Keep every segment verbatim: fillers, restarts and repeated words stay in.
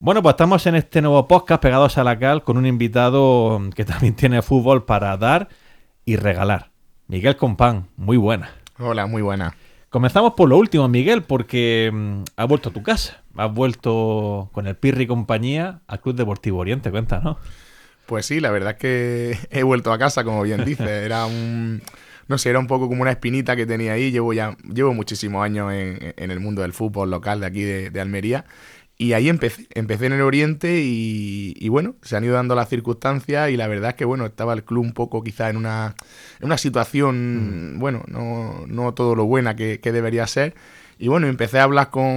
Bueno, pues estamos en este nuevo podcast Pegados a la Cal con un invitado que también tiene fútbol para dar y regalar. Miguel Compán, muy buena. Hola, muy buena. Comenzamos por lo último, Miguel, porque mmm, has vuelto a tu casa. Has vuelto con el Pirri y compañía al Club Deportivo Oriente, cuéntanos. Pues sí, la verdad es que he vuelto a casa, como bien dices. Era un... No sé, era un poco como una espinita que tenía ahí. Llevo ya llevo muchísimos años en, en el mundo del fútbol local de aquí de, de Almería. Y ahí empecé, empecé en el Oriente y, y bueno, se han ido dando las circunstancias y la verdad es que bueno, estaba el club un poco quizá en una, en una situación, mm. bueno, no, no todo lo buena que, que debería ser. Y bueno, empecé a hablar con,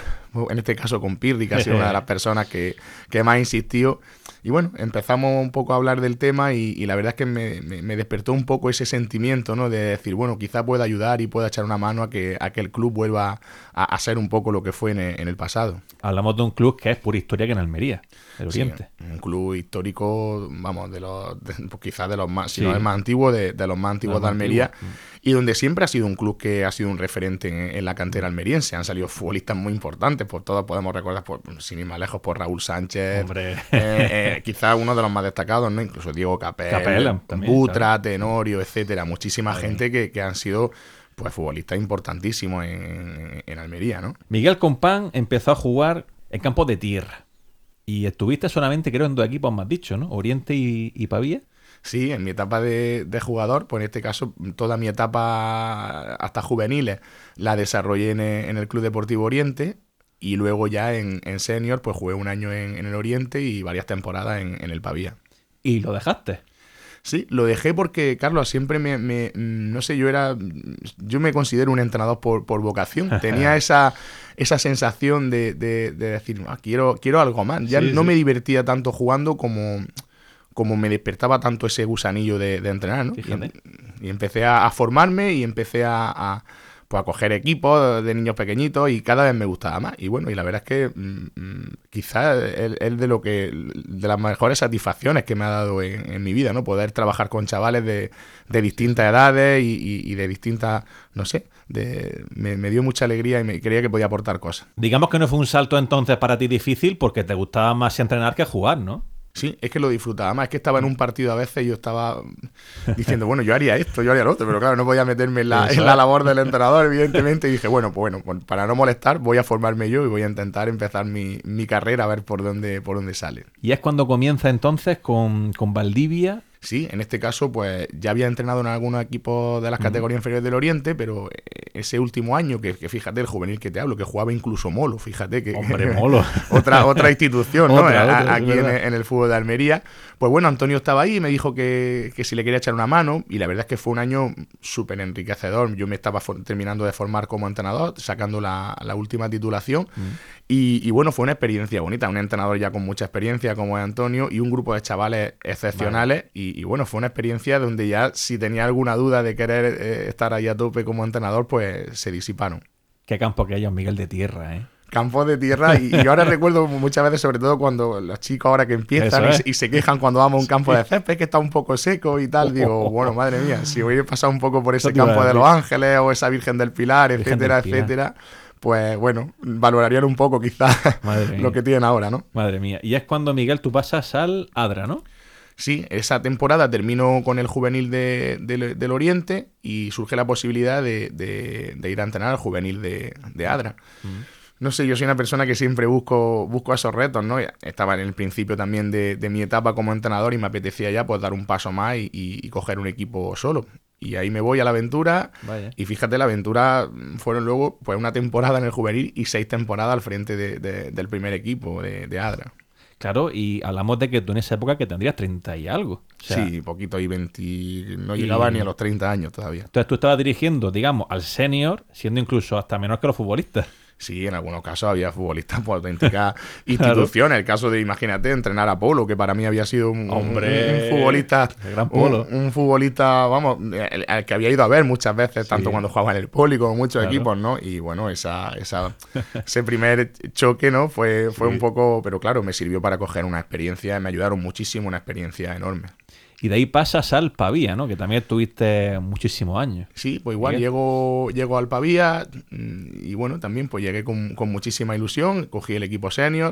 en este caso con Pirri, que ha sido una de las personas que, que más insistió. Y bueno, empezamos un poco a hablar del tema y, y la verdad es que me, me, me despertó un poco ese sentimiento, ¿no? De decir, bueno, quizá pueda ayudar y pueda echar una mano a que, a que el club vuelva a, a ser un poco lo que fue en el, en el pasado. Hablamos de un club que es pura historia que en Almería, el Oriente. Sí, un club histórico, vamos, de los de, pues quizás de los más, si sí. no el más antiguo, de, de los más antiguos de, de Almería. Antiguo. Y donde siempre ha sido un club que ha sido un referente en, en la cantera almeriense. Han salido futbolistas muy importantes, por todos podemos recordar, por, sin ir más lejos, por Raúl Sánchez, eh, eh, quizás uno de los más destacados, ¿no? Incluso Diego Capel, Capel también, Butra, claro. Tenorio, etcétera. Muchísima También. gente que, que han sido pues futbolistas importantísimos en, en Almería, ¿no? Miguel Compán empezó a jugar en campos de tierra. Y estuviste solamente, creo, en dos equipos, más dicho, ¿no? Oriente y, y Pavía. Sí, en mi etapa de, de jugador, pues en este caso toda mi etapa hasta juveniles la desarrollé en el, en el Club Deportivo Oriente y luego ya en, en senior pues jugué un año en, en el Oriente y varias temporadas en, en el Pavía. ¿Y lo dejaste? Sí, lo dejé porque, Carlos, siempre me, me... No sé, yo era... Yo me considero un entrenador por, por vocación. Tenía esa, esa sensación de, de, de decir, ah, quiero, quiero algo más. Ya sí, no sí. me divertía tanto jugando como... como me despertaba tanto ese gusanillo de, de entrenar, ¿no? Y, y empecé a, a formarme y empecé a, a, pues a coger equipos de niños pequeñitos y cada vez me gustaba más. Y bueno, y la verdad es que mmm, quizás es, es de lo que de las mejores satisfacciones que me ha dado en, en mi vida, ¿no? Poder trabajar con chavales de, de distintas edades y, y, y de distintas, no sé, de, me, me dio mucha alegría y me creía que podía aportar cosas. Digamos que no fue un salto entonces para ti difícil porque te gustaba más entrenar que jugar, ¿no? Sí, es que lo disfrutaba más. Es que estaba en un partido a veces y yo estaba diciendo, bueno, yo haría esto, yo haría lo otro, pero claro, no podía meterme en la, en la labor del entrenador, evidentemente, y dije, bueno, pues bueno, pues para no molestar, voy a formarme yo y voy a intentar empezar mi, mi carrera a ver por dónde, por dónde sale. Y es cuando comienza entonces con, con Valdivia. Sí, en este caso, pues ya había entrenado en algunos equipos de las categorías mm. inferiores del Oriente, pero ese último año, que, que fíjate, el juvenil que te hablo, que jugaba incluso Molo, fíjate que... Hombre, Molo. otra, otra institución, ¿no? otra, a, otra, aquí en el, en el fútbol de Almería. Pues bueno, Antonio estaba ahí y me dijo que, que si le quería echar una mano, y la verdad es que fue un año súper enriquecedor. Yo me estaba for- terminando de formar como entrenador, sacando la, la última titulación, mm. y, y bueno, fue una experiencia bonita, un entrenador ya con mucha experiencia como es Antonio, y un grupo de chavales excepcionales, vale. y, y bueno, fue una experiencia donde ya si tenía alguna duda de querer eh, estar ahí a tope como entrenador, pues se disiparon. Qué campo que hay en Miguel de Tierra, ¿eh? Campos de tierra, y, y yo ahora recuerdo muchas veces, sobre todo cuando los chicos ahora que empiezan es. y, y se quejan cuando vamos a un campo de césped que está un poco seco y tal, digo, bueno, madre mía, si hubiera pasado un poco por ese campo de Los Ángeles o esa Virgen del Pilar, Virgen etcétera, del Pilar. etcétera, pues bueno, valorarían un poco quizás lo que tienen ahora, ¿no? Madre mía. Y es cuando, Miguel, tú pasas al Adra, ¿no? Sí, esa temporada termino con el juvenil de, de, del Oriente y surge la posibilidad de, de, de ir a entrenar al juvenil de, de Adra. Mm. No sé, yo soy una persona que siempre busco, busco esos retos, ¿no? Estaba en el principio también de, de mi etapa como entrenador y me apetecía ya pues dar un paso más y, y, y coger un equipo solo. Y ahí me voy a la aventura. Vaya. Y fíjate, la aventura fueron luego pues una temporada en el juvenil y seis temporadas al frente de, de, del primer equipo de, de Adra. Claro, y hablamos de que tú en esa época que tendrías treinta y algo. O sea, sí, poquito, y veinte, no llegaba y... ni a los treinta años todavía. Entonces tú estabas dirigiendo, digamos, al senior, siendo incluso hasta menor que los futbolistas. Sí, en algunos casos había futbolistas por auténticas instituciones. Claro. El caso de, imagínate, entrenar a Polo, que para mí había sido un, Hombre, un, un futbolista. El gran Polo. Un, un futbolista, vamos, el, el que había ido a ver muchas veces, sí. tanto cuando jugaba en el Poli como muchos claro. equipos, ¿no? Y bueno, esa, esa, ese primer choque, ¿no? Fue, fue sí. un poco. Pero claro, me sirvió para coger una experiencia, me ayudaron muchísimo, una experiencia enorme. Y de ahí pasas al Pavía, ¿no? Que también tuviste muchísimos años. Sí, pues igual llego, llego al Pavía y bueno, también pues llegué con, con muchísima ilusión, cogí el equipo senior,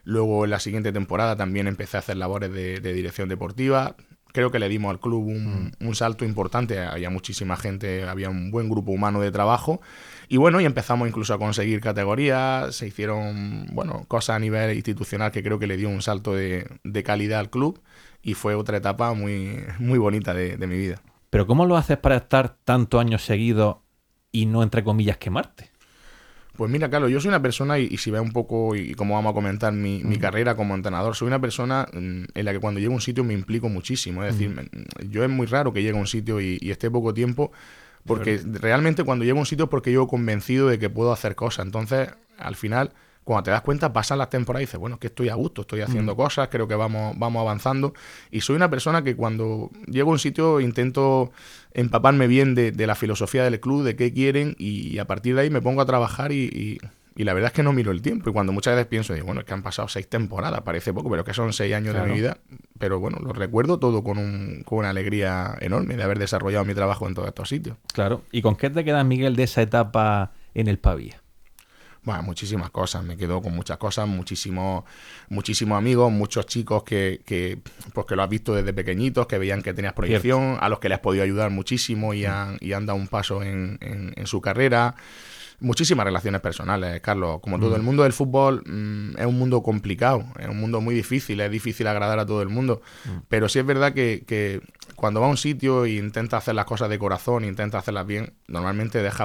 Luego en la siguiente temporada también empecé a hacer labores de, de dirección deportiva. Creo que le dimos al club un, un salto importante, había muchísima gente, había un buen grupo humano de trabajo y bueno, y empezamos incluso a conseguir categorías, se hicieron, bueno, cosas a nivel institucional que creo que le dio un salto de, de calidad al club y fue otra etapa muy, muy bonita de, de mi vida. Pero ¿cómo lo haces para estar tantos años seguidos y no, entre comillas, quemarte? Pues mira, Carlos, yo soy una persona, y, y si ves un poco, y, y como vamos a comentar mi, mi carrera como entrenador, soy una persona mm, en la que cuando llego a un sitio me implico muchísimo. Es decir, me, yo es muy raro que llegue a un sitio y, y esté poco tiempo, porque Pero... realmente cuando llego a un sitio es porque llego convencido de que puedo hacer cosas. Entonces, al final, cuando te das cuenta, pasan las temporadas y dices, bueno, es que estoy a gusto, estoy haciendo mm. cosas, creo que vamos, vamos avanzando. Y soy una persona que cuando llego a un sitio intento empaparme bien de, de la filosofía del club, de qué quieren, y, y a partir de ahí me pongo a trabajar y, y, y la verdad es que no miro el tiempo. Y cuando muchas veces pienso, digo, bueno, es que han pasado seis temporadas, parece poco, pero que son seis años claro. de mi vida. Pero bueno, lo recuerdo todo con, un, con una alegría enorme de haber desarrollado mi trabajo en todos estos sitios. Claro. ¿Y con qué te quedas, Miguel, de esa etapa en el Pavía? Bueno, muchísimas cosas, me quedo con muchas cosas, muchísimos muchísimos amigos, muchos chicos que, que, pues que lo has visto desde pequeñitos, que veían que tenías proyección, Cierto. a los que le has podido ayudar muchísimo y han, y han dado un paso en, en, en su carrera. Muchísimas relaciones personales, Carlos. Como todo, mm. el mundo del fútbol mmm, es un mundo complicado, es un mundo muy difícil, es difícil agradar a todo el mundo. Mm. Pero sí es verdad que, que cuando va a un sitio e intenta hacer las cosas de corazón, intenta hacerlas bien, normalmente deja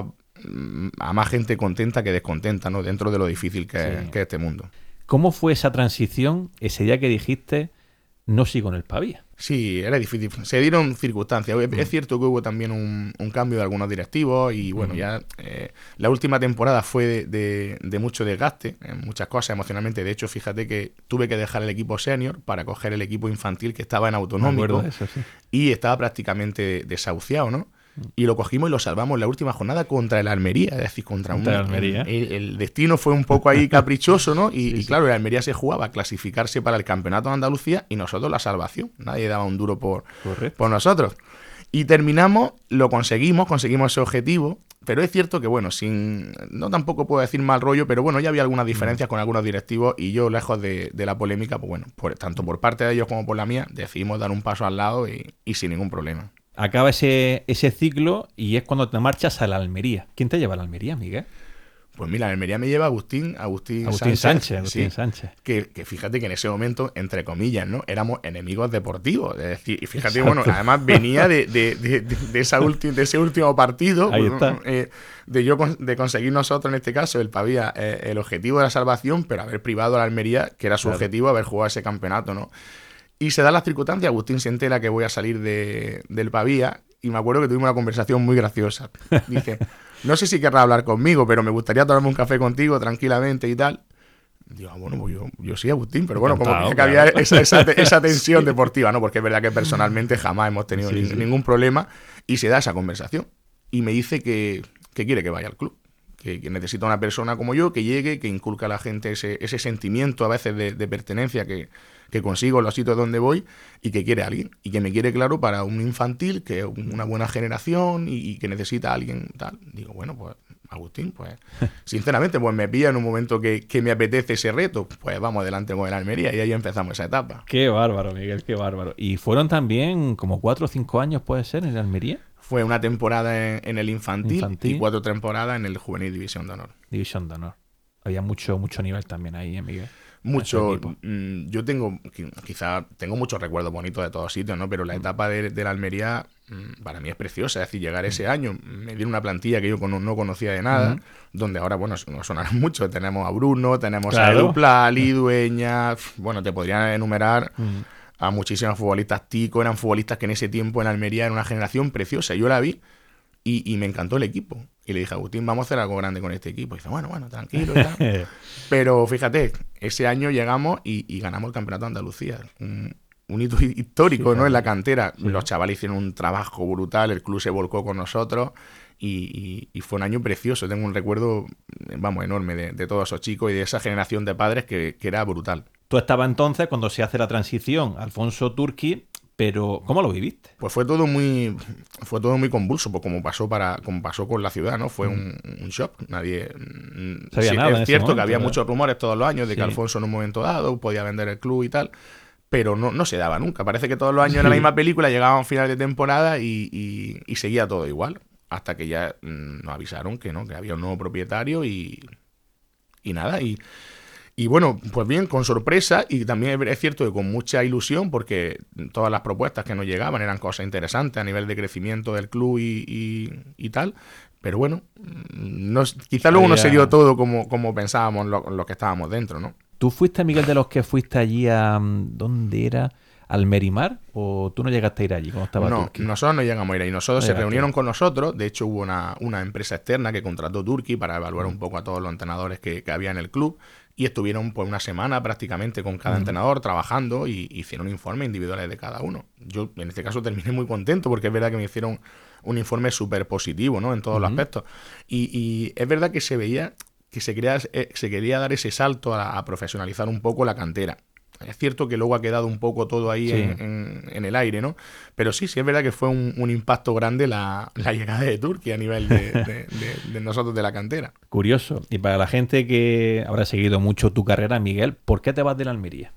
a más gente contenta que descontenta, ¿no? Dentro de lo difícil que, sí. es, que es este mundo. ¿Cómo fue esa transición ese día que dijiste no sigo en el Pavía? Sí, era difícil. Se dieron circunstancias. Mm. Es cierto que hubo también un, un cambio de algunos directivos y bueno, mm. ya eh, la última temporada fue de, de, de mucho desgaste en muchas cosas emocionalmente. De hecho, fíjate que tuve que dejar el equipo senior para coger el equipo infantil que estaba en autonómico eso, sí. y estaba prácticamente desahuciado, ¿no? Y lo cogimos y lo salvamos en la última jornada contra el Almería, es decir, contra, contra un... el Almería. El, el destino fue un poco ahí caprichoso, ¿no? Y, sí, y claro, el Almería se jugaba a clasificarse para el Campeonato de Andalucía y nosotros la salvación. Nadie daba un duro por, por nosotros. Y terminamos, lo conseguimos, conseguimos ese objetivo, pero es cierto que, bueno, sin no tampoco puedo decir mal rollo, pero bueno, ya había algunas diferencias mm. con algunos directivos y yo, lejos de, de la polémica, pues bueno, por, tanto por parte de ellos como por la mía, decidimos dar un paso al lado y, y sin ningún problema. Acaba ese, ese ciclo y es cuando te marchas a la Almería. ¿Quién te lleva a la Almería, Miguel? Pues mira, la Almería me lleva Agustín, Agustín, Agustín Sánchez. Sánchez, Agustín sí, Sánchez. Que, que fíjate que en ese momento, entre comillas, ¿no? Éramos enemigos deportivos. Es decir, y fíjate, Exacto. bueno, además venía de, de, de, de, esa ulti, de ese último partido. Ahí está. Eh, de yo de conseguir nosotros, en este caso, el Pavía, eh, el objetivo de la salvación, pero haber privado a la Almería, que era su claro. objetivo, haber jugado ese campeonato, ¿no? Y se da las circunstancias, Agustín se entera que voy a salir de, del Pavía. Y me acuerdo que tuvimos una conversación muy graciosa. Dice, no sé si querrás hablar conmigo, pero me gustaría tomarme un café contigo tranquilamente y tal. Digo, ah, bueno, pues yo, yo sí, Agustín, pero bueno, Encantado, como que claro. había esa, esa, esa tensión deportiva, ¿no? Porque es verdad que personalmente jamás hemos tenido sí, ni, sí. ningún problema. Y se da esa conversación. Y me dice que, que quiere que vaya al club. Que, que necesita una persona como yo que llegue, que inculca a la gente ese, ese sentimiento a veces de, de pertenencia que, que consigo en los sitios donde voy y que quiere a alguien. Y que me quiere, claro, para un infantil, que es una buena generación y, y que necesita a alguien tal. Digo, bueno, pues Agustín, pues sinceramente, pues me pilla en un momento que, que me apetece ese reto. Pues vamos adelante con el Almería y ahí empezamos esa etapa. Qué bárbaro, Miguel, qué bárbaro. ¿Y fueron también como cuatro o cinco años, puede ser, en el Almería? Fue una temporada en, en el infantil, infantil y cuatro temporadas en el juvenil División de Honor. División de Honor. Había mucho mucho nivel también ahí, ¿eh, Miguel? Mucho. Mmm, yo tengo, quizá tengo muchos recuerdos bonitos de todos sitios, ¿no? Pero la etapa de, de la Almería mmm, para mí es preciosa. Es decir, llegar ese año, me dieron una plantilla que yo con, no conocía de nada, uh-huh. donde ahora, bueno, no sonarán mucho. Tenemos a Bruno, tenemos claro. a Edupla, a Lidueña, bueno, te podrían enumerar... Uh-huh. a muchísimos futbolistas. Tico, eran futbolistas que en ese tiempo en Almería era una generación preciosa. Yo la vi y, y me encantó el equipo. Y le dije, Agustín, vamos a hacer algo grande con este equipo. Y dice, bueno, bueno, tranquilo y tal. Pero fíjate, ese año llegamos y, y ganamos el Campeonato de Andalucía. Un, un hito histórico, sí, ¿no? En la cantera. Sí. Los chavales hicieron un trabajo brutal, el club se volcó con nosotros y, y, y fue un año precioso. Tengo un recuerdo, vamos, enorme de, de todos esos chicos y de esa generación de padres que, que era brutal. Tú estabas entonces cuando se hace la transición, Alfonso Turki, Pero, ¿cómo lo viviste? Pues fue todo muy fue todo muy convulso, pues como pasó para como pasó con la ciudad, ¿no? Fue mm. un, un shock. Nadie sabía sí, nada. Es cierto momento, que había ¿verdad? muchos rumores todos los años de sí. que Alfonso en un momento dado podía vender el club y tal, pero no, no se daba nunca. Parece que todos los años sí. era la misma película, llegaba a un final de temporada y, y, y seguía todo igual, hasta que ya mmm, nos avisaron que no, que había un nuevo propietario y y nada y Y bueno, pues bien, con sorpresa y también es cierto que con mucha ilusión porque todas las propuestas que nos llegaban eran cosas interesantes a nivel de crecimiento del club y, y, y tal. Pero bueno, no, quizá luego no se dio todo como, como pensábamos los lo que estábamos dentro, ¿no? ¿Tú fuiste, Miguel, de los que fuiste allí a... ¿Dónde era? ¿Al Merimar? ¿O tú no llegaste a ir allí cuando estaba No, Turquía? nosotros no llegamos a ir ahí. Nosotros no se llegaste. reunieron con nosotros. De hecho, hubo una, una empresa externa que contrató Turquía para evaluar un poco a todos los entrenadores que, que había en el club. Y estuvieron pues una semana prácticamente con cada uh-huh. entrenador trabajando y hicieron informes individuales de cada uno. Yo en este caso terminé muy contento porque es verdad que me hicieron un informe súper positivo, ¿no? En todos uh-huh. los aspectos. Y, y es verdad que se veía que se quería, eh, se quería dar ese salto a, a profesionalizar un poco la cantera. Es cierto que luego ha quedado un poco todo ahí sí. en, en, en el aire, ¿no? Pero sí, sí es verdad que fue un, un impacto grande la, la llegada de Turquía a nivel de, de, de, de nosotros de la cantera. Curioso. Y para la gente que habrá seguido mucho tu carrera, Miguel, ¿por qué te vas de la Almería?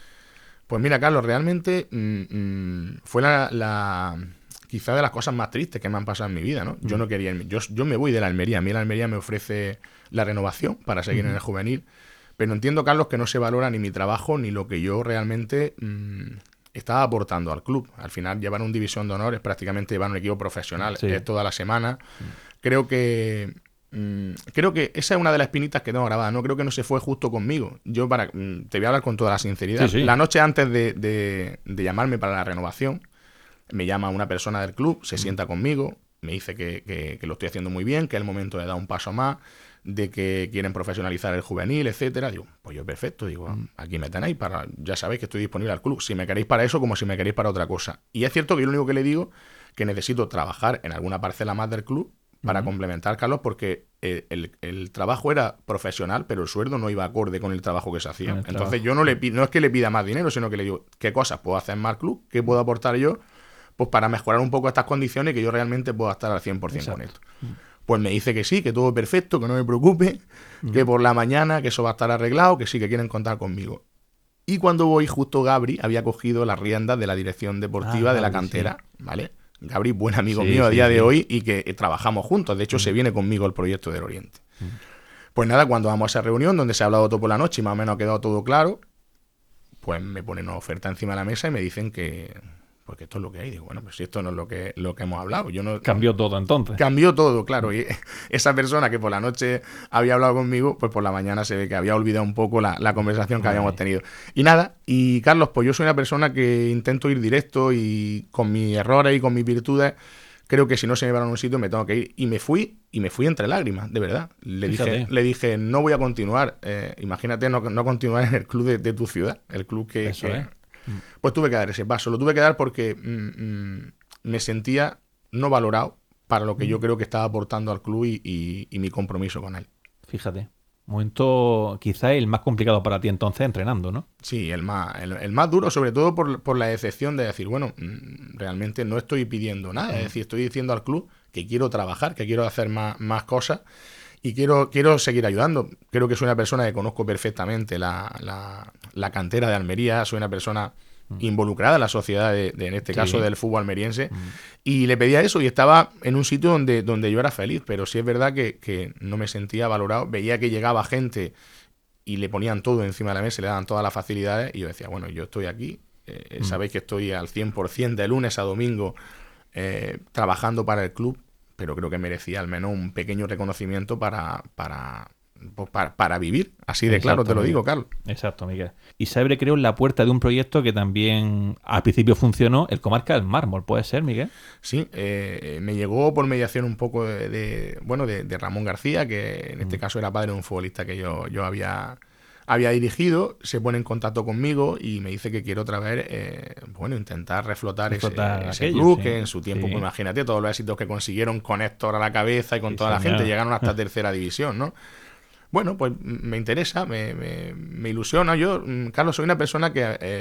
Pues mira, Carlos, realmente mmm, mmm, fue la, la quizá de las cosas más tristes que me han pasado en mi vida, ¿no? Yo no quería irme. Yo, yo me voy de la Almería. A mí la Almería me ofrece la renovación para seguir uh-huh. en el juvenil. Pero entiendo, Carlos, que no se valora ni mi trabajo ni lo que yo realmente mmm, estaba aportando al club. Al final, llevar un división de honor es prácticamente llevar un equipo profesional sí. es toda la semana. Sí. Creo que mmm, creo que esa es una de las espinitas que tengo grabada. No creo que no se fue justo conmigo. Yo para mmm, te voy a hablar con toda la sinceridad. Sí, sí. La noche antes de, de, de llamarme para la renovación, me llama una persona del club, se mm. sienta conmigo, me dice que, que, que lo estoy haciendo muy bien, que es el momento de dar un paso más, de que quieren profesionalizar el juvenil, etcétera. Digo, pues yo perfecto, digo, aquí me tenéis para, ya sabéis que estoy disponible al club, si me queréis para eso como si me queréis para otra cosa. Y es cierto que yo lo único que le digo que necesito trabajar en alguna parcela más del club para uh-huh. complementar, Carlos, porque el, el, el trabajo era profesional, pero el sueldo no iba acorde con el trabajo que se hacía. Entonces trabajo. yo no le pido, no es que le pida más dinero, sino que le digo, ¿qué cosas puedo hacer más al club? ¿Qué puedo aportar yo? Pues para mejorar un poco estas condiciones y que yo realmente pueda estar al cien por ciento Exacto. con esto. Pues me dice que sí, que todo perfecto, que no me preocupe, uh-huh. que por la mañana, que eso va a estar arreglado, que sí, que quieren contar conmigo. Y cuando voy, justo Gabri había cogido las riendas de la dirección deportiva ah, de la cantera, sí. ¿vale? Gabri, buen amigo sí, mío a sí, día sí. de hoy y que trabajamos juntos. De hecho, uh-huh. se viene conmigo el proyecto del Oriente. Uh-huh. Pues nada, cuando vamos a esa reunión donde se ha hablado todo por la noche y más o menos ha quedado todo claro, pues me ponen una oferta encima de la mesa y me dicen que... porque esto es lo que hay. Digo, bueno, pues si esto no es lo que, lo que hemos hablado. Yo no, cambió todo entonces. Cambió todo, claro. Y esa persona que por la noche había hablado conmigo, pues por la mañana se ve que había olvidado un poco la, la conversación que Ay. habíamos tenido. Y nada, y Carlos, pues yo soy una persona que intento ir directo y con mis errores y con mis virtudes, creo que si no se me van a un sitio me tengo que ir. Y me fui, y me fui entre lágrimas, de verdad. Le dije, le dije, no voy a continuar. Eh, imagínate no, no continuar en el club de, de tu ciudad, el club que... Eso que es. Pues tuve que dar ese paso, lo tuve que dar porque mmm, me sentía no valorado para lo que yo creo que estaba aportando al club y, y, y mi compromiso con él. Fíjate, momento quizá el más complicado para ti entonces entrenando, ¿no? Sí, el más, el, el más duro, sobre todo por, por la decepción de decir, bueno, realmente no estoy pidiendo nada, es decir, estoy diciendo al club que quiero trabajar, que quiero hacer más, más cosas. Y quiero, quiero seguir ayudando. Creo que soy una persona que conozco perfectamente la, la, la cantera de Almería. Soy una persona mm. involucrada en la sociedad, de, de, en este sí. caso del fútbol almeriense. Mm. Y le pedía eso y estaba en un sitio donde, donde yo era feliz. Pero sí es verdad que, que no me sentía valorado. Veía que llegaba gente y le ponían todo encima de la mesa, le daban todas las facilidades. Y yo decía, bueno, yo estoy aquí. Eh, mm. Sabéis que estoy al cien por ciento de lunes a domingo eh, trabajando para el club. Pero creo que merecía al menos un pequeño reconocimiento para, para, pues para, para vivir. Así de claro te lo digo, Carlos. Exacto, Miguel. Y se abre, creo, en la puerta de un proyecto que también al principio funcionó, el Comarca del Mármol. ¿Puede ser, Miguel? Sí, eh, me llegó por mediación un poco de, de bueno de, de Ramón García, que en este mm. caso era padre de un futbolista que yo, yo había... había dirigido, se pone en contacto conmigo y me dice que quiero otra vez, eh, bueno, intentar reflotar, reflotar ese, ese aquello, club, sí. que en su tiempo, sí. pues imagínate, todos los éxitos que consiguieron con Héctor a la cabeza y con sí, toda señor. la gente, llegaron hasta tercera división, ¿no? Bueno, pues me interesa, me, me, me ilusiona. Yo, Carlos, soy una persona que, eh,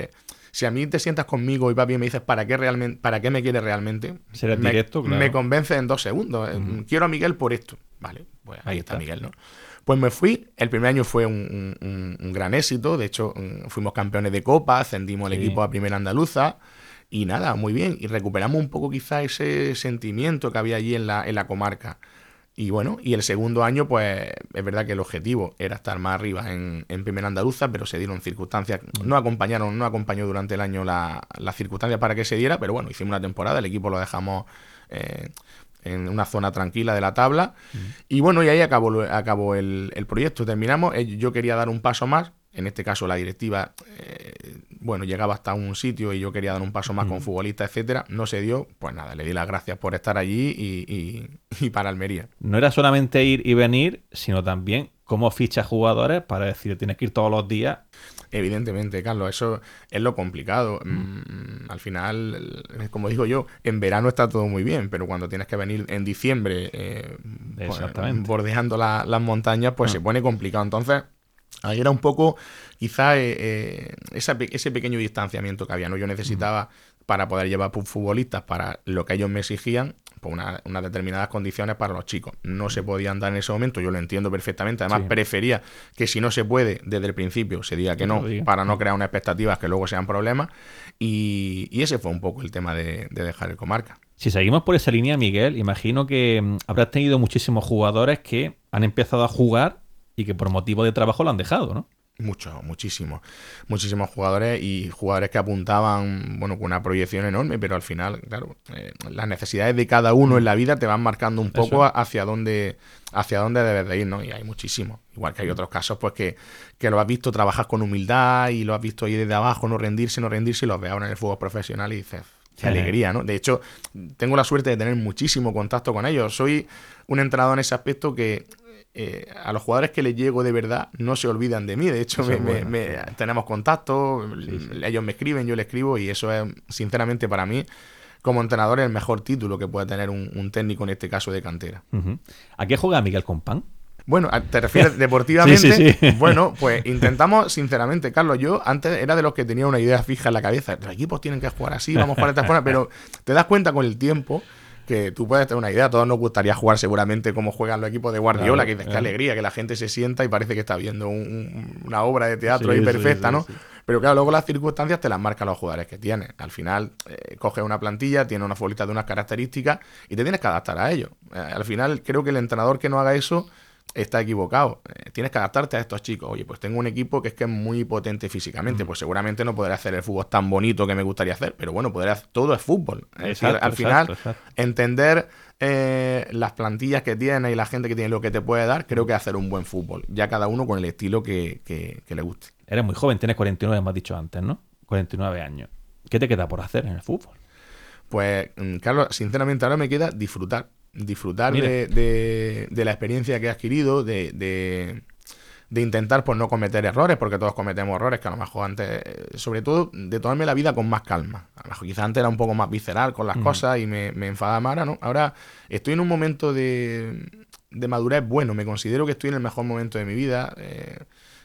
si a mí te sientas conmigo y vas bien y me dices ¿para qué, realmente, ¿para qué me quieres realmente? Serás me, directo, claro. Me convence en dos segundos. Uh-huh. Quiero a Miguel por esto. Vale, pues ahí, ahí está, está Miguel, ¿no? Pues me fui, el primer año fue un, un, un gran éxito, de hecho fuimos campeones de Copa, ascendimos sí. el equipo a Primera Andaluza y nada, muy bien, y recuperamos un poco quizá ese sentimiento que había allí en la, en la comarca. Y bueno, y el segundo año, pues es verdad que el objetivo era estar más arriba en, en Primera Andaluza, pero se dieron circunstancias, no acompañaron, no acompañó durante el año las la circunstancias para que se diera, pero bueno, hicimos una temporada, el equipo lo dejamos eh, en una zona tranquila de la tabla, mm. y bueno, y ahí acabó, acabó el, el proyecto, terminamos, yo quería dar un paso más, en este caso la directiva, eh, bueno, llegaba hasta un sitio y yo quería dar un paso más mm. con futbolistas, etcétera, no se dio, pues nada, le di las gracias por estar allí y, y, y para Almería. No era solamente ir y venir, sino también cómo fichas jugadores para decir, tienes que ir todos los días. Evidentemente, Carlos, eso es lo complicado. Mm. Al final, como digo yo, en verano está todo muy bien, pero cuando tienes que venir en diciembre eh, pues, bordeando la, las montañas, pues mm. se pone complicado. Entonces, ahí era un poco, quizá, eh, eh, esa, ese pequeño distanciamiento que había, ¿no? Yo necesitaba, mm. para poder llevar futbolistas para lo que ellos me exigían, pues una, unas determinadas condiciones para los chicos. No se podían dar en ese momento, yo lo entiendo perfectamente. Además, sí. prefería que si no se puede, desde el principio se diga que no, no para no crear unas expectativas que luego sean problemas. Y, y ese fue un poco el tema de, de dejar el Comarca. Si seguimos por esa línea, Miguel, imagino que um, habrás tenido muchísimos jugadores que han empezado a jugar y que por motivo de trabajo lo han dejado, ¿no? Muchos, muchísimos. Muchísimos jugadores y jugadores que apuntaban, bueno, con una proyección enorme, pero al final, claro, eh, las necesidades de cada uno en la vida te van marcando un poco Eso. hacia dónde hacia dónde debes de ir, ¿no? Y hay muchísimos. Igual que hay otros casos, pues que, que lo has visto trabajar con humildad y lo has visto ahí desde abajo, no rendirse, no rendirse, y los ves ahora en el fútbol profesional y dices, qué alegría, ¿no? De hecho, tengo la suerte de tener muchísimo contacto con ellos. Soy un entrenador en ese aspecto que Eh, a los jugadores que les llego de verdad no se olvidan de mí. De hecho, me, bueno, me, me, sí. tenemos contacto, sí, sí. ellos me escriben, yo les escribo, y eso es, sinceramente, para mí, como entrenador, el mejor título que puede tener un, un técnico, en este caso de cantera. Uh-huh. ¿A qué juega Miguel Compán? Bueno, ¿te refieres deportivamente? sí, sí, sí. Bueno, pues intentamos, sinceramente, Carlos, yo antes era de los que tenía una idea fija en la cabeza. Los equipos tienen que jugar así, vamos a jugar de esta forma, pero te das cuenta con el tiempo que tú puedes tener una idea. A todos nos gustaría jugar seguramente como juegan los equipos de Guardiola, claro, que dices, claro. qué alegría, que la gente se sienta y parece que está viendo un, un, una obra de teatro sí, ahí perfecta, sí, sí, ¿no? Sí. Pero claro, luego las circunstancias te las marcan los jugadores que tienes. Al final, eh, coges una plantilla, tienes una futbolista de unas características y te tienes que adaptar a ello. Eh, al final, creo que el entrenador que no haga eso está equivocado. Eh, tienes que adaptarte a estos chicos. Oye, pues tengo un equipo que es que es muy potente físicamente, mm. pues seguramente no podré hacer el fútbol tan bonito que me gustaría hacer, pero bueno, podré hacer, todo es fútbol. Es decir, al final, exacto, exacto. entender eh, las plantillas que tiene y la gente que tiene lo que te puede dar, creo que hacer un buen fútbol. Ya cada uno con el estilo que, que, que le guste. Eres muy joven, tienes cuarenta y nueve, me has dicho antes, ¿no? cuarenta y nueve años. ¿Qué te queda por hacer en el fútbol? Pues, Carlos, sinceramente ahora me queda disfrutar. Disfrutar de, de, de la experiencia que he adquirido, de, de, de intentar pues no cometer errores, porque todos cometemos errores, que a lo mejor antes, sobre todo, de tomarme la vida con más calma. A lo mejor quizás antes era un poco más visceral con las uh-huh. cosas y me, me enfadaba más, ahora, ¿no? Ahora estoy en un momento de, de madurez bueno, me considero que estoy en el mejor momento de mi vida. eh,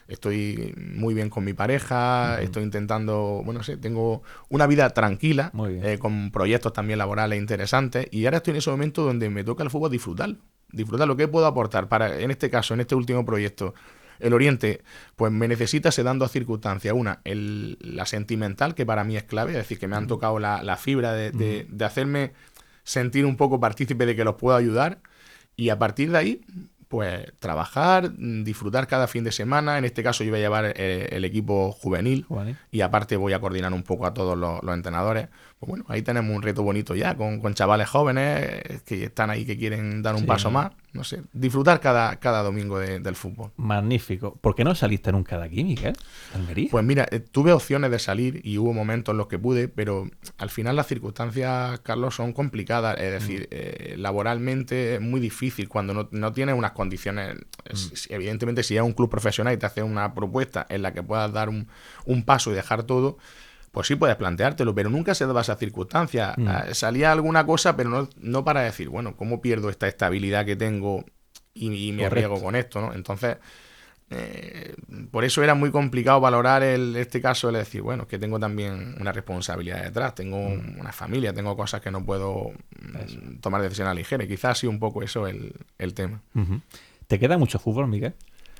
Estoy muy bien con mi pareja, uh-huh. estoy intentando, bueno, no sé, tengo una vida tranquila, eh, con proyectos también laborales interesantes, y ahora estoy en ese momento donde me toca el fútbol disfrutar, disfrutar lo que puedo aportar para, en este caso, en este último proyecto. El Oriente, pues me necesita, se dan dos circunstancias. Una, el, la sentimental, que para mí es clave, es decir, que me han tocado la, la fibra de, de, de hacerme sentir un poco partícipe de que los puedo ayudar, y a partir de ahí, pues trabajar, disfrutar cada fin de semana. En este caso yo voy a llevar eh, el equipo juvenil, juvenil y aparte voy a coordinar un poco a todos los, los entrenadores. Pues bueno, ahí tenemos un reto bonito ya con, con chavales jóvenes que están ahí, que quieren dar un sí, paso más. No sé, disfrutar cada, cada domingo de, del fútbol. Magnífico. ¿Por qué no saliste nunca de aquí, Miguel? ¿Almería? Pues mira, eh, tuve opciones de salir y hubo momentos en los que pude, pero al final las circunstancias, Carlos, son complicadas. Es decir, mm. eh, laboralmente es muy difícil cuando no, no tienes unas condiciones. Mm. Evidentemente, si es un club profesional y te hace una propuesta en la que puedas dar un, un paso y dejar todo, pues sí puedes planteártelo, pero nunca se daba esa circunstancia. Mm. Uh, salía alguna cosa, pero no, no para decir, bueno, ¿cómo pierdo esta estabilidad que tengo y, y me Correcto. arriesgo con esto, ¿no? Entonces, eh, por eso era muy complicado valorar el, este caso, el decir, bueno, es que tengo también una responsabilidad detrás, tengo mm. una familia, tengo cosas que no puedo eso. tomar decisiones a la ligera. Y quizás ha sido un poco eso el, el tema. Uh-huh. ¿Te queda mucho fútbol, Miguel?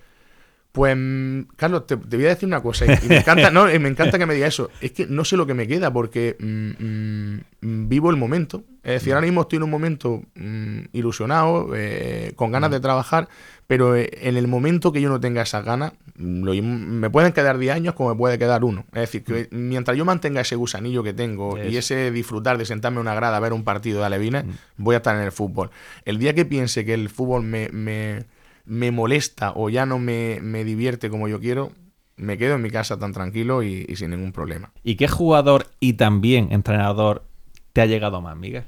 Pues, Carlos, te, te voy a decir una cosa, y me encanta, no, me encanta que me digas eso. Es que no sé lo que me queda porque mmm, mmm, vivo el momento. Es decir, ahora mismo estoy en un momento mmm, ilusionado, eh, con ganas de trabajar, pero en el momento que yo no tenga esas ganas, lo, me pueden quedar diez años como me puede quedar uno. Es decir, que mientras yo mantenga ese gusanillo que tengo es. y ese disfrutar de sentarme en una grada a ver un partido de alevines, mm. voy a estar en el fútbol. El día que piense que el fútbol me... me me molesta o ya no me, me divierte como yo quiero, me quedo en mi casa tan tranquilo y, y sin ningún problema. ¿Y qué jugador y también entrenador te ha llegado más, Miguel?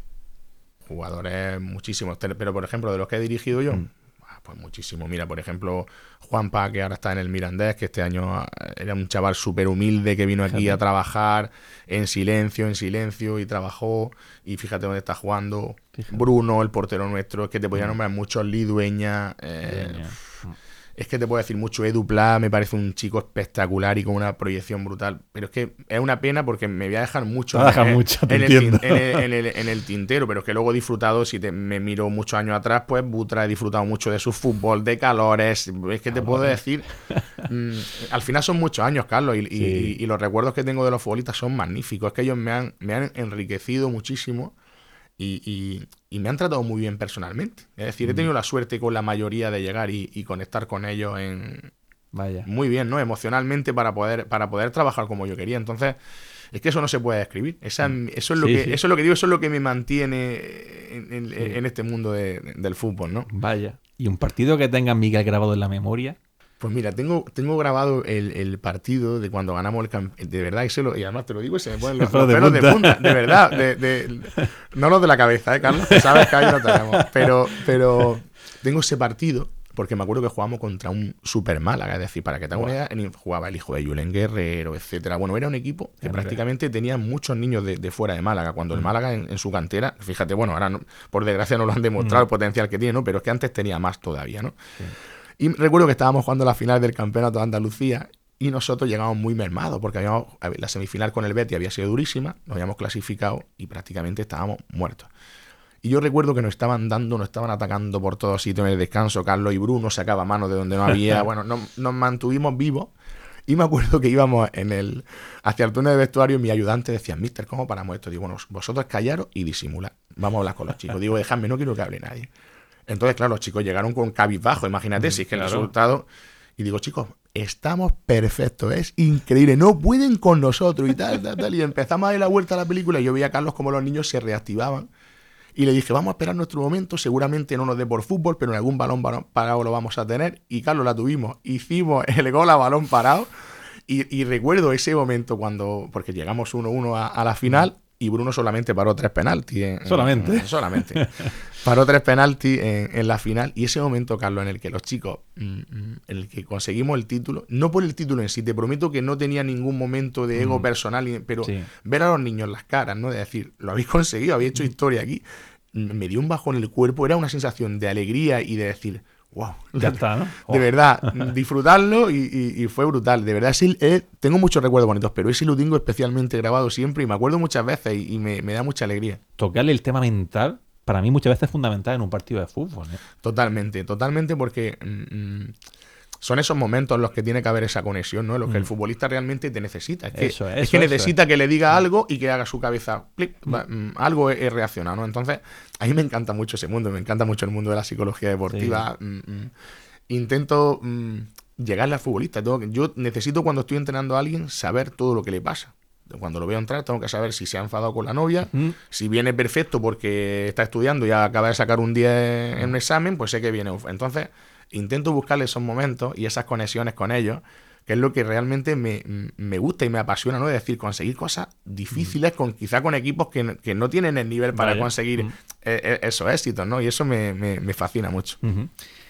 Jugadores muchísimos, pero por ejemplo, de los que he dirigido yo, mm. pues muchísimo. Mira, por ejemplo, Juanpa, que ahora está en el Mirandés, que este año era un chaval súper humilde que vino aquí a trabajar en silencio, en silencio, y trabajó, y fíjate dónde está jugando. Fíjate. Bruno, el portero nuestro, es que te podía nombrar muchos, Lee Dueña, eh, Dueña. Es que te puedo decir mucho, Edu Pla, me parece un chico espectacular y con una proyección brutal, pero es que es una pena porque me voy a dejar mucho, a dejar en, mucho te en, el, en, el, en, el, en el tintero, pero es que luego he disfrutado, si te, me miro muchos años atrás, pues Butra, he disfrutado mucho de su fútbol, de Calores, es que te puedo decir, mmm, al final son muchos años, Carlos, y, sí. y, y los recuerdos que tengo de los futbolistas son magníficos, es que ellos me han, me han enriquecido muchísimo. Y, y, y me han tratado muy bien personalmente. Es decir, mm. he tenido la suerte con la mayoría de llegar y, y conectar con ellos en Vaya. muy bien, ¿no? Emocionalmente para poder, para poder trabajar como yo quería. Entonces, es que eso no se puede describir. Esa, mm. eso, es lo sí, que, sí. eso es lo que digo, eso es lo que me mantiene en, en, sí. en este mundo de, del fútbol, ¿no? Vaya. ¿Y un partido que tenga Miguel grabado en la memoria? Pues mira, tengo, tengo grabado el, el partido de cuando ganamos el campeonato. De verdad, y, se lo, y además te lo digo y se me ponen los, los de pelos punta. de punta. De verdad. De, de, no los de la cabeza, ¿eh, Carlos? Que sabes que ahí no tenemos. Pero, pero tengo ese partido porque me acuerdo que jugamos contra un Super Málaga. Es decir, para que te hagas una idea, jugaba el hijo de Julen Guerrero, etcétera. Bueno, era un equipo que Hombre. prácticamente tenía muchos niños de, de fuera de Málaga. Cuando mm. el Málaga en, en su cantera, fíjate, bueno, ahora no, por desgracia no lo han demostrado mm. el potencial que tiene, ¿no? Pero es que antes tenía más todavía, ¿no? Sí. Y recuerdo que estábamos jugando la final del Campeonato de Andalucía y nosotros llegamos muy mermados porque habíamos, la semifinal con el Betis había sido durísima, nos habíamos clasificado y prácticamente estábamos muertos. Y yo recuerdo que nos estaban dando, nos estaban atacando por todos sitios en el descanso. Carlos y Bruno sacaba manos de donde no había. Bueno, no, nos mantuvimos vivos. Y me acuerdo que íbamos en el hacia el túnel de vestuario y mi ayudante decía, mister, ¿cómo paramos esto? Digo, bueno, vosotros callaros y disimulad. Vamos a hablar con los chicos. Digo, dejadme, no quiero que hable nadie. Entonces, claro, los chicos llegaron con cabizbajo, imagínate, mm, si es que claro. el resultado... Y digo, chicos, estamos perfectos, es increíble, no pueden con nosotros y tal, tal, tal. Y empezamos a dar la vuelta a la película y yo veía a Carlos como los niños se reactivaban. Y le dije, vamos a esperar nuestro momento, seguramente no nos dé por fútbol, pero en algún balón parado lo vamos a tener. Y Carlos, la tuvimos, hicimos el gol a balón parado. Y, y recuerdo ese momento cuando, porque llegamos uno uno a, a la final... Y Bruno solamente paró tres penaltis. En, ¿Solamente? En, solamente. Paró tres penaltis en, en la final. Y ese momento, Carlos, en el que los chicos, en el que conseguimos el título, no por el título en sí, te prometo que no tenía ningún momento de ego mm. personal, pero sí. ver a los niños las caras, ¿no? De decir, lo habéis conseguido, habéis hecho historia aquí. Me dio un bajón en el cuerpo, era una sensación de alegría y de decir... Wow, ya está, ¿no? Oh. De verdad, disfrutarlo y, y, y fue brutal. De verdad, sí, eh, tengo muchos recuerdos bonitos, pero ese lo tengo especialmente grabado siempre y me acuerdo muchas veces y, y me, me da mucha alegría. Tocarle el tema mental, para mí muchas veces es fundamental en un partido de fútbol, ¿eh? Totalmente, totalmente, porque mmm, son esos momentos en los que tiene que haber esa conexión, ¿no? En los que mm. el futbolista realmente te necesita. Es que, eso, eso, es que necesita eso. que le diga algo y que haga su cabeza, plip, mm. va, mm, algo es, es reacciona, ¿no? Entonces, a mí me encanta mucho ese mundo, me encanta mucho el mundo de la psicología deportiva. Sí. Mm, mm, intento mm, llegarle al futbolista. Tengo que, yo necesito cuando estoy entrenando a alguien saber todo lo que le pasa. Cuando lo veo entrar tengo que saber si se ha enfadado con la novia, mm. si viene perfecto porque está estudiando y acaba de sacar un diez en un examen, pues sé que viene. Entonces, intento buscarle esos momentos y esas conexiones con ellos, que es lo que realmente me, me gusta y me apasiona, ¿no? Es decir, conseguir cosas difíciles, mm. con quizá con equipos que, que no tienen el nivel para Vaya. conseguir mm. eh, esos éxitos, ¿no? Y eso me, me, me fascina mucho. Uh-huh.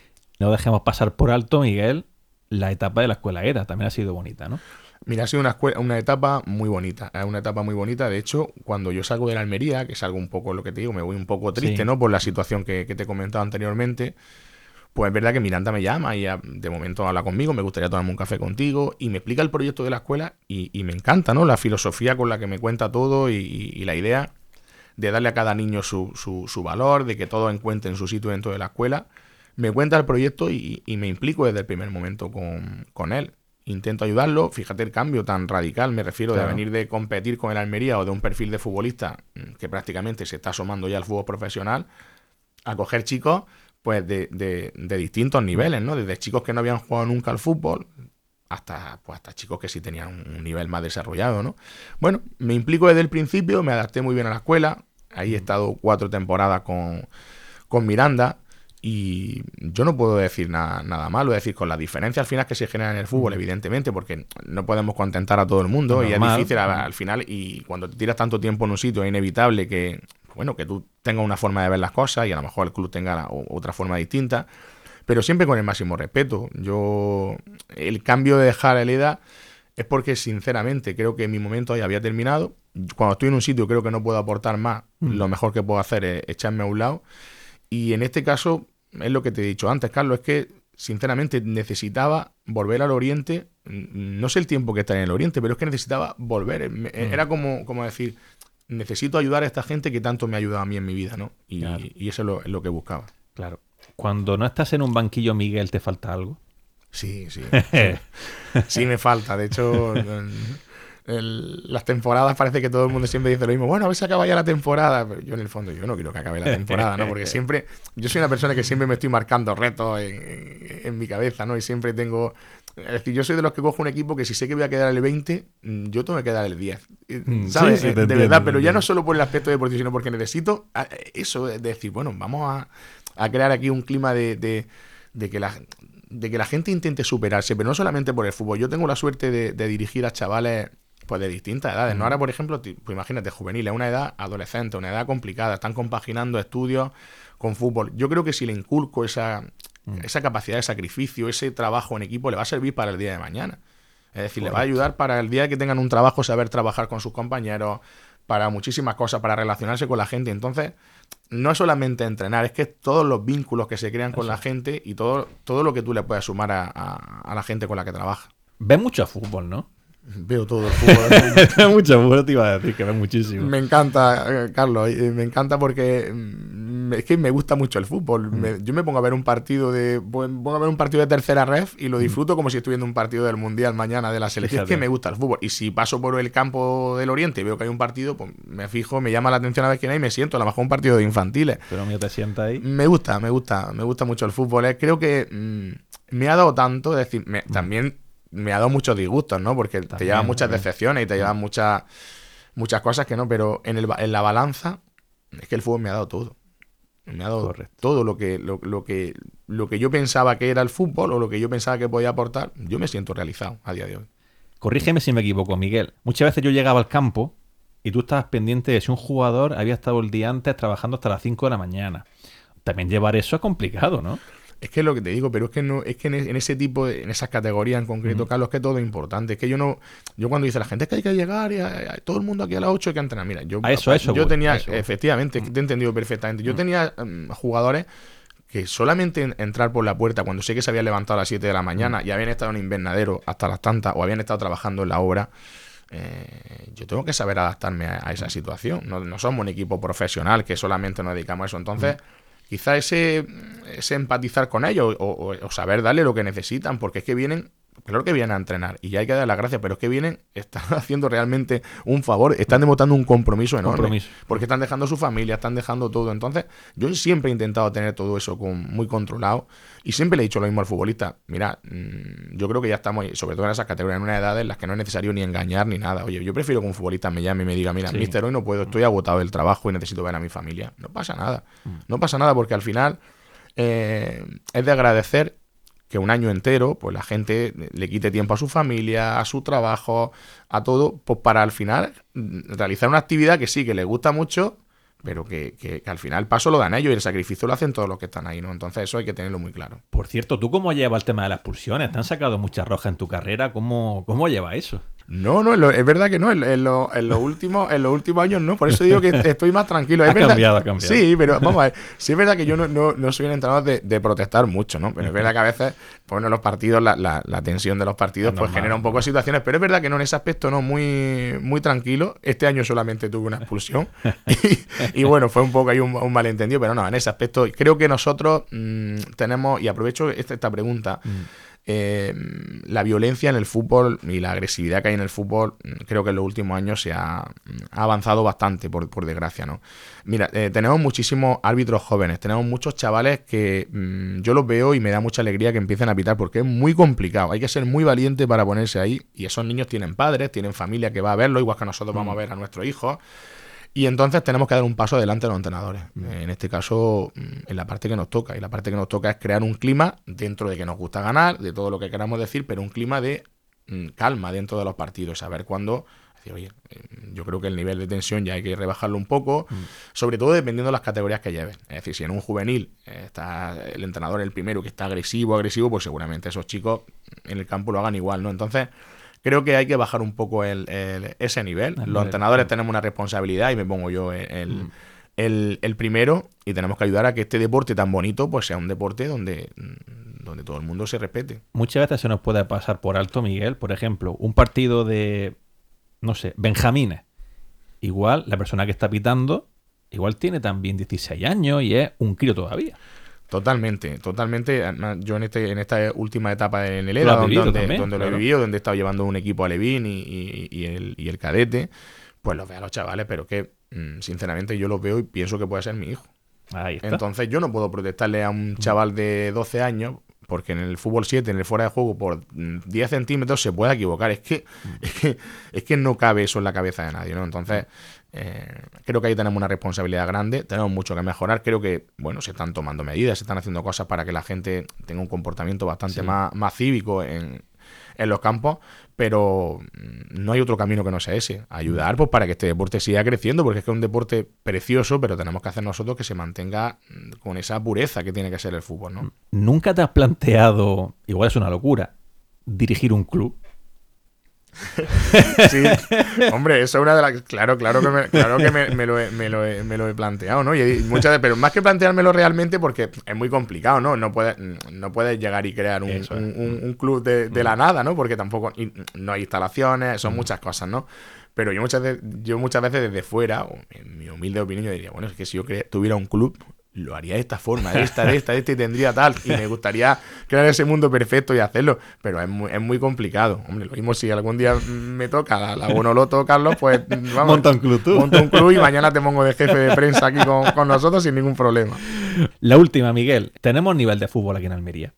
No dejemos pasar por alto, Miguel, la etapa de la escuela ETA, también ha sido bonita, ¿no? Mira, ha sido una, escuela, una etapa muy bonita, es una etapa muy bonita. De hecho, cuando yo salgo de la Almería, que salgo un poco, lo que te digo, me voy un poco triste, sí. ¿no? Por la situación que, que te he comentado anteriormente. pues es verdad que Miranda me llama y a, de momento habla conmigo, me gustaría tomarme un café contigo y me explica el proyecto de la escuela y, y me encanta, ¿no? La filosofía con la que me cuenta todo y, y, y la idea de darle a cada niño su, su, su valor, de que todos encuentren su sitio dentro de la escuela. Me cuenta el proyecto y, y me implico desde el primer momento con, con él. Intento ayudarlo. Fíjate el cambio tan radical, me refiero, claro, de venir de competir con el Almería o de un perfil de futbolista que prácticamente se está asomando ya al fútbol profesional, a coger chicos pues de, de, de distintos niveles, ¿no? Desde chicos que no habían jugado nunca al fútbol hasta, pues hasta chicos que sí tenían un nivel más desarrollado, ¿no? Bueno, me implico desde el principio, me adapté muy bien a la escuela. Ahí he estado cuatro temporadas con, con Miranda y yo no puedo decir nada, nada malo. Es decir, con las diferencias al final que se generan en el fútbol, evidentemente, porque no podemos contentar a todo el mundo y es difícil al, al final. Y cuando te tiras tanto tiempo en un sitio es inevitable que, bueno, que tú tengas una forma de ver las cosas y a lo mejor el club tenga otra forma distinta, pero siempre con el máximo respeto. Yo, el cambio de dejar el E D A es porque sinceramente creo que mi momento ahí había terminado. Cuando estoy en un sitio creo que no puedo aportar más, mm. lo mejor que puedo hacer es echarme a un lado. Y en este caso, es lo que te he dicho antes, Carlos, es que sinceramente necesitaba volver al Oriente. No sé el tiempo que está en el Oriente, pero es que necesitaba volver. Mm. Era como, como decir, necesito ayudar a esta gente que tanto me ha ayudado a mí en mi vida, ¿no? Y, claro. y eso es lo, es lo que buscaba. Claro. Cuando no estás en un banquillo, Miguel, ¿te falta algo? Sí, sí. Sí, sí me falta. De hecho, el, las temporadas parece que todo el mundo siempre dice lo mismo. Bueno, a ver si acaba ya la temporada. Pero yo en el fondo yo no quiero que acabe la temporada, ¿no? Porque siempre... Yo soy una persona que siempre me estoy marcando retos en, en, en mi cabeza, ¿no? Y siempre tengo... Es decir, yo soy de los que cojo un equipo que si sé que voy a quedar el veinte, yo tengo que quedar el diez. ¿Sabes? Sí, sí, de entiendo, verdad, pero ya no solo por el aspecto deportivo, sino porque necesito eso, de decir, bueno, vamos a, a crear aquí un clima de, de, de que la... de que la gente intente superarse, pero no solamente por el fútbol. Yo tengo la suerte de, de dirigir a chavales pues de distintas edades. Mm. No ahora, por ejemplo, pues imagínate, juvenil, es una edad adolescente, una edad complicada, están compaginando estudios con fútbol. Yo creo que si le inculco esa, mm. esa capacidad de sacrificio, ese trabajo en equipo, le va a servir para el día de mañana. Es decir, correcto, le va a ayudar para el día que tengan un trabajo, saber trabajar con sus compañeros, para muchísimas cosas, para relacionarse con la gente. Entonces, no es solamente entrenar, es que todos los vínculos que se crean con Eso. la gente y todo, todo lo que tú le puedes sumar a, a, a la gente con la que trabajas. Ves mucho fútbol, ¿no? Veo todo el fútbol. Ves mucho fútbol, te iba a decir que ves muchísimo. Me encanta, eh, Carlos, me encanta porque mm, es que me gusta mucho el fútbol. Mm. Me, yo me pongo a ver un partido de pongo a ver un partido de tercera ref y lo disfruto mm. como si estuviera viendo un partido del Mundial mañana de la selección. Fíjate. Es que me gusta el fútbol. Y si paso por el campo del Oriente y veo que hay un partido, pues me fijo, me llama la atención a ver quién hay y me siento. A lo mejor un partido de infantiles. Pero mío, te sientas ahí. Me gusta, me gusta, me gusta mucho el fútbol. Eh. Creo que mm, me ha dado tanto, es decir, me, mm. también me ha dado muchos disgustos, ¿no? Porque también, te llevan muchas también. decepciones y te llevan muchas muchas cosas que no, pero en, el, en la balanza es que el fútbol me ha dado todo. Me ha dado Correcto. todo lo que, lo, lo, que, lo que yo pensaba que era el fútbol o lo que yo pensaba que podía aportar. Yo me siento realizado a día de hoy. Corrígeme si me equivoco, Miguel. Muchas veces yo llegaba al campo y tú estabas pendiente de si un jugador había estado el día antes trabajando hasta las cinco de la mañana. También llevar eso es complicado, ¿no? Es que es lo que te digo, pero es que no, es que en ese tipo, de, en esas categorías en concreto, mm. Carlos, es que todo es importante. Es que yo no, yo cuando dice la gente es que hay que llegar y a, a, todo el mundo aquí a las ocho hay que entrenar. Mira, yo, a eso, a eso, yo voy, tenía, eso. efectivamente, mm. te he entendido perfectamente. Yo mm. tenía um, jugadores que solamente entrar por la puerta cuando sé que se habían levantado a las siete de la mañana mm. y habían estado en invernadero hasta las tantas o habían estado trabajando en la obra. Eh, yo tengo que saber adaptarme a, a esa mm. situación. No, no somos un equipo profesional que solamente nos dedicamos a eso. Entonces, mm. quizá ese, ese empatizar con ellos o, o, o saber darle lo que necesitan, porque es que vienen, claro que vienen a entrenar y ya hay que dar las gracias, pero es que vienen, están haciendo realmente un favor, están demostrando un compromiso enorme, compromiso. porque están dejando su familia, están dejando todo. Entonces, yo siempre he intentado tener todo eso con, muy controlado y siempre le he dicho lo mismo al futbolista. Mira, mmm, yo creo que ya estamos, sobre todo en esas categorías, en una edad en las que no es necesario ni engañar ni nada. Oye, yo prefiero que un futbolista me llame y me diga, mira, sí. mister, hoy no puedo, estoy agotado del trabajo y necesito ver a mi familia. No pasa nada, mm. no pasa nada porque al final eh, es de agradecer que un año entero pues la gente le quite tiempo a su familia, a su trabajo, a todo, pues para al final realizar una actividad que sí, que les gusta mucho, pero que, que, que al final el paso lo dan ellos y el sacrificio lo hacen todos los que están ahí, ¿no? Entonces eso hay que tenerlo muy claro. Por cierto, ¿tú cómo llevas el tema de las expulsiones? ¿Te han sacado muchas rojas en tu carrera? ¿Cómo, cómo llevas eso? No, no, en lo- es verdad que no, en, en lo- en los últimos, en los últimos años no, por eso digo que estoy más tranquilo. Es Ha verdad, cambiado, ha cambiado. Sí, pero vamos a ver, sí es verdad que yo no, no, no soy un entrenador de, de protestar mucho, ¿no? Pero es verdad que a veces, pues bueno, los partidos, la, la, la tensión de los partidos, Es pues normal, genera un poco de situaciones, pero es verdad que no, en ese aspecto no, muy, muy tranquilo. Este año solamente tuve una expulsión y, y bueno, fue un poco ahí un, un malentendido, pero no, en ese aspecto creo que nosotros mmm, tenemos, y aprovecho esta, esta pregunta, Mm. Eh, la violencia en el fútbol y la agresividad que hay en el fútbol, creo que en los últimos años se ha, ha avanzado bastante, por, por desgracia, ¿no? Mira, eh, tenemos muchísimos árbitros jóvenes, tenemos muchos chavales que mmm, yo los veo y me da mucha alegría que empiecen a pitar porque es muy complicado, hay que ser muy valiente para ponerse ahí, y esos niños tienen padres, tienen familia que va a verlo, igual que nosotros vamos a ver a nuestros hijos. Y entonces tenemos que dar un paso adelante a los entrenadores. En este caso, en la parte que nos toca. Y la parte que nos toca es crear un clima dentro de que nos gusta ganar, de todo lo que queramos decir, pero un clima de mm, calma dentro de los partidos. Saber cuándo... Decir, oye, yo creo que el nivel de tensión ya hay que rebajarlo un poco, mm. sobre todo dependiendo de las categorías que lleven. Es decir, si en un juvenil eh, está el entrenador el primero que está agresivo, agresivo, pues seguramente esos chicos en el campo lo hagan igual, ¿no? Entonces... Creo que hay que bajar un poco el, el, ese nivel. El Los nivel, entrenadores sí. tenemos una responsabilidad y me pongo yo el, el, mm. el, el primero, y tenemos que ayudar a que este deporte tan bonito pues sea un deporte donde, donde todo el mundo se respete. Muchas veces se nos puede pasar por alto, Miguel, por ejemplo, un partido de, no sé, benjamines. Igual la persona que está pitando, igual tiene también dieciséis años y es un crío todavía. Totalmente, totalmente. Yo en este en esta última etapa en el E D A, donde, donde, también, donde claro. lo he vivido, donde he estado llevando un equipo a Levín y, y, y, el, y el cadete, pues los veo a los chavales, pero que sinceramente yo los veo y pienso que puede ser mi hijo. Ahí está. Entonces yo no puedo protestarle a un chaval de doce años, porque en el fútbol siete, en el fuera de juego, por diez centímetros se puede equivocar. Es que, es que, es que no cabe eso en la cabeza de nadie, ¿no? Entonces... Eh, creo que ahí tenemos una responsabilidad grande, tenemos mucho que mejorar. Creo que, bueno, se están tomando medidas, se están haciendo cosas para que la gente tenga un comportamiento bastante sí. más, más cívico en, en los campos, pero no hay otro camino que no sea ese, ayudar pues para que este deporte siga creciendo, porque es que es un deporte precioso, pero tenemos que hacer nosotros que se mantenga con esa pureza que tiene que ser el fútbol, ¿no? ¿Nunca te has planteado, igual es una locura, dirigir un club? Sí, hombre, eso es una de las... Claro, claro que me, claro que me, me, lo, he, me, lo, he, me lo he planteado, ¿no? Y muchas veces, pero más que planteármelo realmente, porque es muy complicado, ¿no? No puedes, no puedes llegar y crear un, un, un, un club de, de la nada, ¿no? Porque tampoco... No hay instalaciones, son muchas cosas, ¿no? Pero yo muchas veces, yo muchas veces desde fuera, en mi humilde opinión, yo diría, bueno, es que si yo tuviera un club... lo haría de esta forma, de esta, de esta, de esta, y tendría tal, y me gustaría crear ese mundo perfecto y hacerlo, pero es muy, es muy complicado. Hombre, lo mismo si algún día me toca la, la Bonoloto, Carlos, pues vamos, monta un club tú. Monta un club y mañana te pongo de jefe de prensa aquí con, con nosotros sin ningún problema. La última, Miguel, ¿tenemos nivel de fútbol aquí en Almería?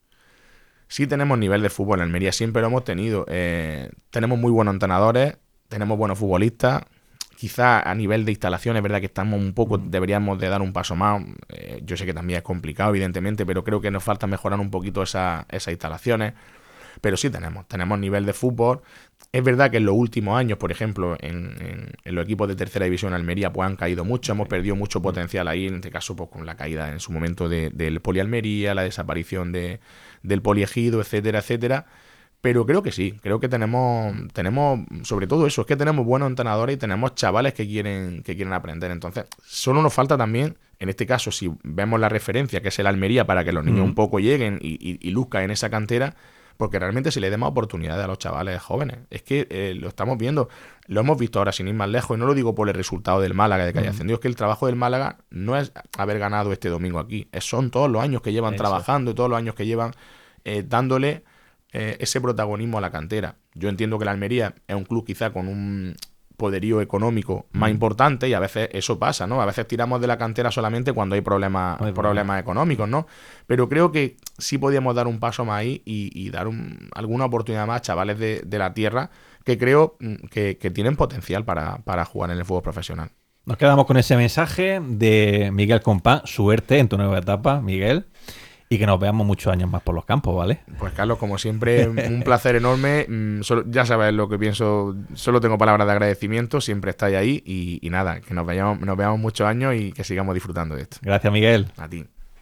Sí tenemos nivel de fútbol en Almería, siempre lo hemos tenido. Eh, tenemos muy buenos entrenadores, tenemos buenos futbolistas. Quizá a nivel de instalaciones, es verdad que estamos un poco, deberíamos de dar un paso más. Eh, yo sé que también es complicado, evidentemente, pero creo que nos falta mejorar un poquito esa, esas instalaciones. Pero sí tenemos, tenemos nivel de fútbol. Es verdad que en los últimos años, por ejemplo, en, en, en los equipos de tercera división en Almería, pues han caído mucho, hemos perdido mucho potencial ahí, en este caso, pues con la caída en su momento de, del Poli Almería, la desaparición de, del Poli Ejido, etcétera, etcétera. Pero creo que sí, creo que tenemos, tenemos, sobre todo eso, es que tenemos buenos entrenadores y tenemos chavales que quieren, que quieren aprender. Entonces, solo nos falta también, en este caso, si vemos la referencia, que es el Almería, para que los niños mm. un poco lleguen y, y, y luzcan en esa cantera, porque realmente se le dé más oportunidades a los chavales jóvenes. Es que eh, lo estamos viendo, lo hemos visto ahora sin ir más lejos, y no lo digo por el resultado del Málaga de que haya ascendido, es que el trabajo del Málaga no es haber ganado este domingo aquí, es, son todos los años que llevan eso. trabajando y todos los años que llevan eh, dándole... Eh, ese protagonismo a la cantera. Yo entiendo que la Almería es un club quizá con un poderío económico más importante y a veces eso pasa, ¿no? A veces tiramos de la cantera solamente cuando hay problemas, hay problemas económicos, ¿no? Pero creo que sí podíamos dar un paso más ahí y, y dar un, alguna oportunidad más a chavales de, de la tierra que creo que, que tienen potencial para, para jugar en el fútbol profesional. Nos quedamos con ese mensaje de Miguel Compán. Suerte en tu nueva etapa, Miguel. Y que nos veamos muchos años más por los campos, ¿vale? Pues Carlos, como siempre, un placer enorme. Solo, ya sabes lo que pienso, solo tengo palabras de agradecimiento, siempre estáis ahí y, y nada, que nos veamos, nos veamos muchos años y que sigamos disfrutando de esto. Gracias, Miguel. A ti.